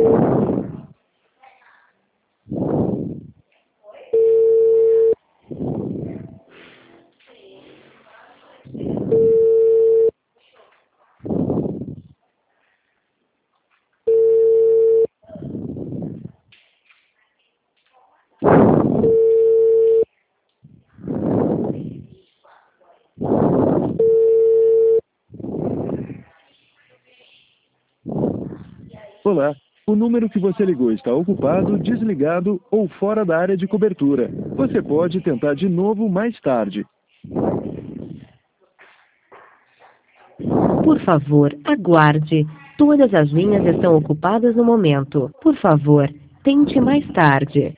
Olá, o número que você ligou está ocupado, desligado ou fora da área de cobertura. Você pode tentar de novo mais tarde. Por favor, aguarde. Todas as linhas estão ocupadas no momento. Por favor, tente mais tarde.